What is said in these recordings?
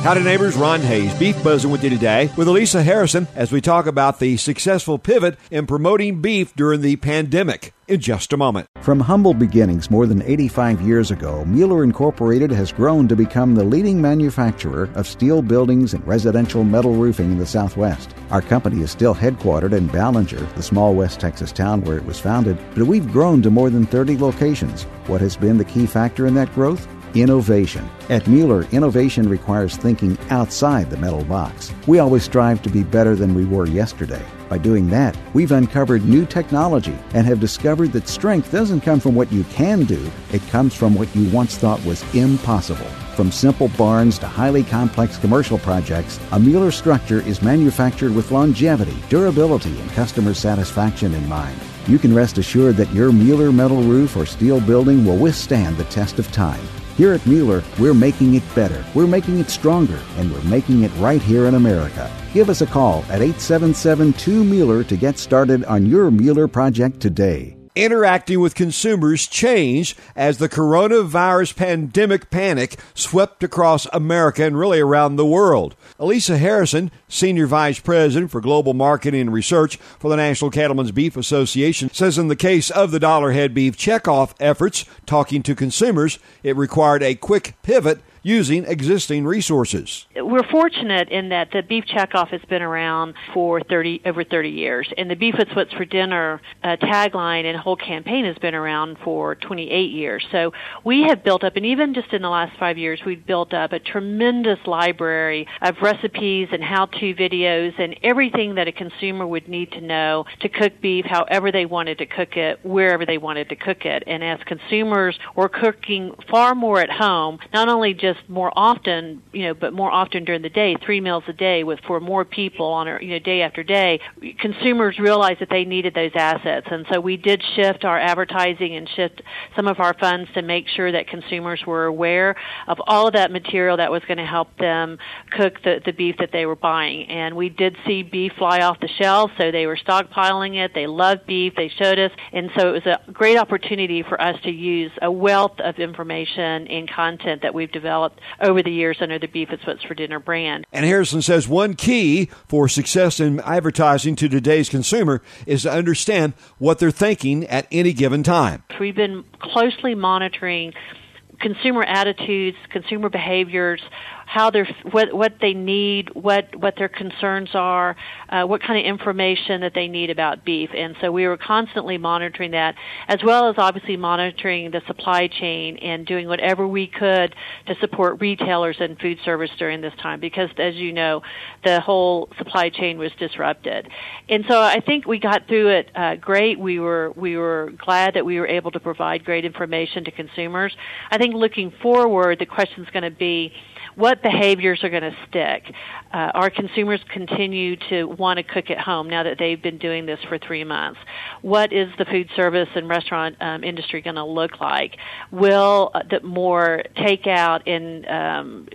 Howdy neighbors, Ron Hayes, Beef Buzzing with you today with Elisa Harrison as we talk about the successful pivot in promoting beef during the pandemic in just a moment. From humble beginnings more than 85 years ago, Mueller Incorporated has grown to become the leading manufacturer of steel buildings and residential metal roofing in the Southwest. Our company is still headquartered in Ballinger, the small West Texas town where it was founded, but we've grown to more than 30 locations. What has been the key factor in that growth? Innovation. At Mueller, innovation requires thinking outside the metal box. We always strive to be better than we were yesterday. By doing that, we've uncovered new technology and have discovered that strength doesn't come from what you can do, it comes from what you once thought was impossible. From simple barns to highly complex commercial projects, a Mueller structure is manufactured with longevity, durability, and customer satisfaction in mind. You can rest assured that your Mueller metal roof or steel building will withstand the test of time. Here at Mueller, we're making it better, we're making it stronger, and we're making it right here in America. Give us a call at 877-2-MUELLER to get started on your Mueller project today. Interacting with consumers changed as the coronavirus pandemic panic swept across America and really around the world. Elisa Harrison, Senior Vice President for Global Marketing and Research for the National Cattlemen's Beef Association, says in the case of the Dollarhead Beef Checkoff efforts, talking to consumers, it required a quick pivot using existing resources. We're fortunate in that the Beef Checkoff has been around for over 30 years, and the Beef That's What's for Dinner tagline and whole campaign has been around for 28 years. So we have built up, and even just in the last 5 years, we've built up a tremendous library of recipes and how-to videos and everything that a consumer would need to know to cook beef however they wanted to cook it, wherever they wanted to cook it. And as consumers were cooking far more at home, not only just more often, but more often during the day, 3 meals a day for more people on day after day, consumers realized that they needed those assets. And so we did shift our advertising and shift some of our funds to make sure that consumers were aware of all of that material that was going to help them cook the beef that they were buying. And we did see beef fly off the shelves, so they were stockpiling it. They loved beef. They showed us. And so it was a great opportunity for us to use a wealth of information and content that we've developed over the years under the Beef That's What's for Dinner brand. And Harrison says one key for success in advertising to today's consumer is to understand what they're thinking at any given time. We've been closely monitoring consumer attitudes, consumer behaviors, how they're, what they need, what their concerns are, what kind of information that they need about beef. And so we were constantly monitoring that, as well as obviously monitoring the supply chain and doing whatever we could to support retailers and food service during this time, because as you know, the whole supply chain was disrupted. And so I think we got through it great. We were glad that we were able to provide great information to consumers. I think looking forward, the question is going to be, what behaviors are going to stick? Our consumers continue to want to cook at home now that they've been doing this for 3 months. What is the food service and restaurant industry going to look like? Will the more takeout and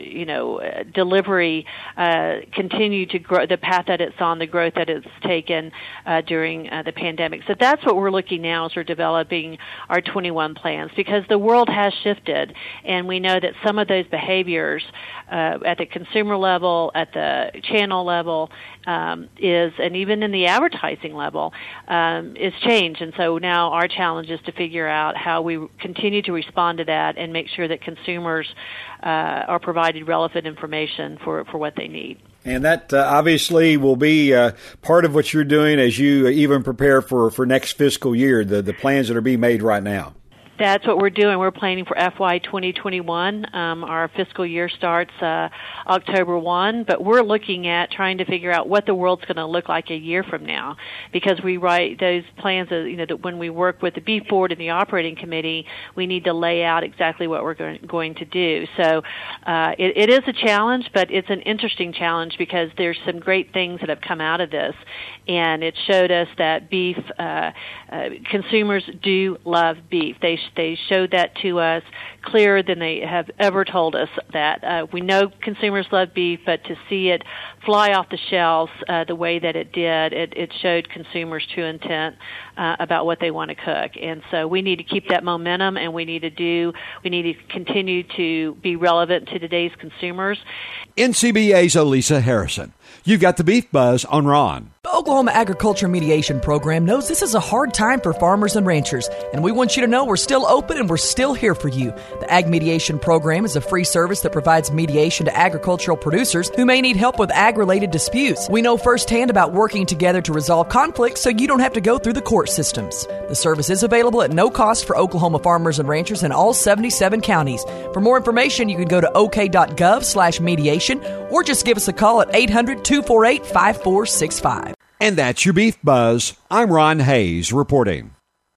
delivery continue to grow, the path that it's on, the growth that it's taken during the pandemic? So that's what we're looking now as we're developing our 21 plans, because the world has shifted, and we know that some of those behaviors at the consumer level, at the channel level, and even in the advertising level, is changed. And so now our challenge is to figure out how we continue to respond to that and make sure that consumers are provided relevant information for what they need. And that obviously will be part of what you're doing as you even prepare for next fiscal year, the plans that are being made right now. That's what we're doing. We're planning for FY 2021. Our fiscal year starts October 1, but we're looking at trying to figure out what the world's going to look like a year from now, because we write those plans, that when we work with the Beef Board and the Operating Committee, we need to lay out exactly what we're going to do. So it is a challenge, but it's an interesting challenge because there's some great things that have come out of this, and it showed us that beef, consumers do love beef. They showed that to us clearer than they have ever told us that. We know consumers love beef, but to see it fly off the shelves the way that it did, it showed consumers true intent about what they want to cook. And so we need to keep that momentum, and we need to continue to be relevant to today's consumers. NCBA's Alisa Harrison. You've got the Beef Buzz on Ron. The Oklahoma Agriculture Mediation Program knows this is a hard time for farmers and ranchers, and we want you to know we're still open and we're still here for you. The Ag Mediation Program is a free service that provides mediation to agricultural producers who may need help with ag-related disputes. We know firsthand about working together to resolve conflicts so you don't have to go through the court systems. The service is available at no cost for Oklahoma farmers and ranchers in all 77 counties. For more information, you can go to ok.gov/mediation or just give us a call at 800-248-5465. And that's your Beef Buzz. I'm Ron Hayes reporting.